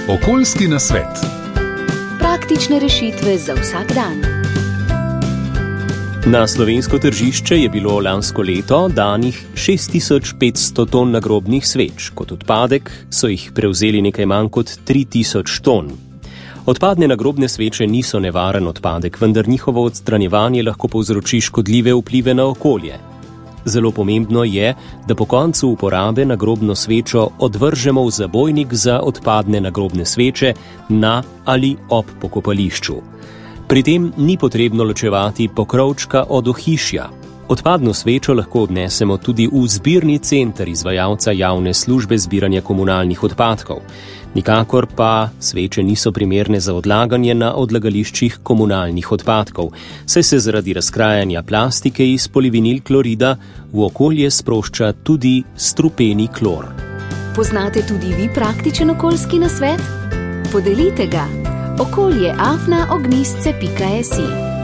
Okoljski nasvet. Praktične rešitve za vsak dan. Na slovensko tržišče je bilo lansko leto danih 6500 ton nagrobnih sveč. Kot odpadek so jih prevzeli nekaj manj kot 3000 ton. Odpadne nagrobne sveče niso nevaren odpadek, vendar njihovo odstranjevanje lahko povzroči škodljive vplive na okolje. Zelo pomembno je, da po koncu uporabe nagrobno svečo odvržemo v zabojnik za odpadne nagrobne sveče na ali ob pokopališču. Pri tem ni potrebno ločevati pokrovčka od ohišja. Odpadno svečo lahko odnesemo tudi v zbirni center izvajalca javne službe zbiranja komunalnih odpadkov. Nikakor pa sveče niso primerne za odlaganje na odlagališčih komunalnih odpadkov, saj se zaradi razkrajanja plastike iz polivinil klorida v okolje sprošča tudi strupeni klor. Poznate tudi vi praktičen okoljski nasvet? Podelite ga. okolje@ognistce.si